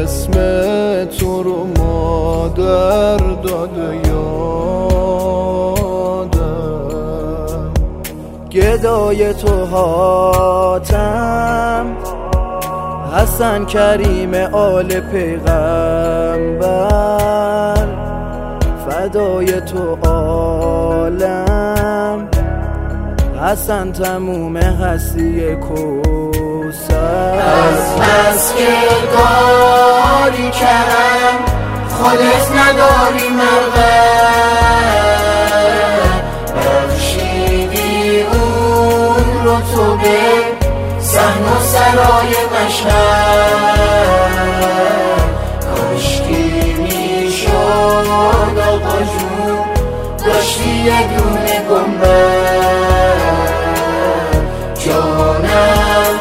اسم تو رو مادر داده یادم. گدای تو حاتم، حسن کریم آل پیغمبر، فدای تو عالم، حسن تموم هستی کوثر. از بس که داری کرم خودت نداری مرغم، بخشیدی اون رو تو به صحن و سرای مشهد. کاشکی میشد آقا جون داشتی یه دونه گنبد. جانم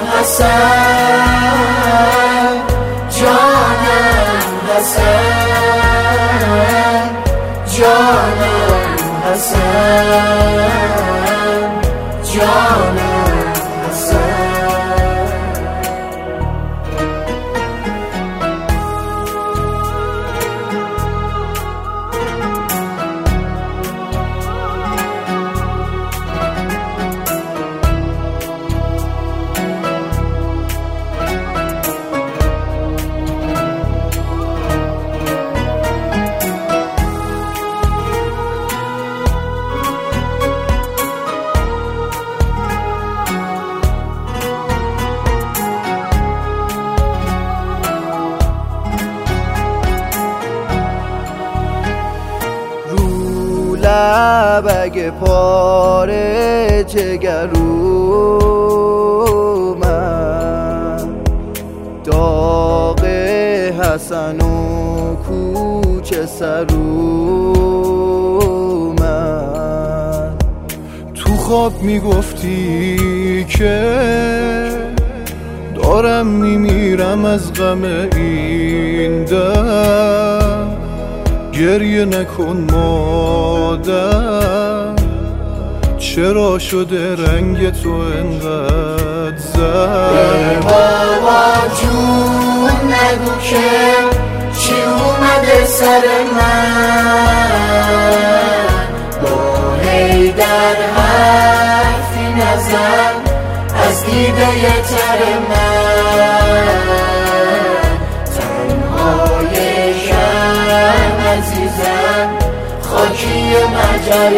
حسن، جانم حسن، جانم حسن، جانم حسن. لبگ پاره جگرو من، داغ حسن و کوچه سرو من. تو خواب میگفتی که دارم میمیرم از غم این دم، گریه نکن مادر، چرا شده رنگ تو انقدر زرد؟ بابا جون نگو که چی اومده سر من، با حیدر حرفی نزن از دیده تر من. تنهای شم عزیزم خاکی مجر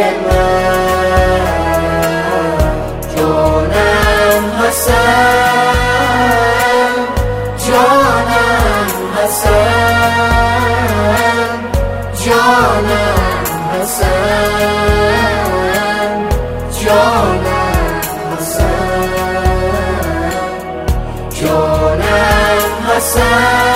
من. جانم حسن، جانم حسن، جانم حسن، جانم حسن، جانم حسن.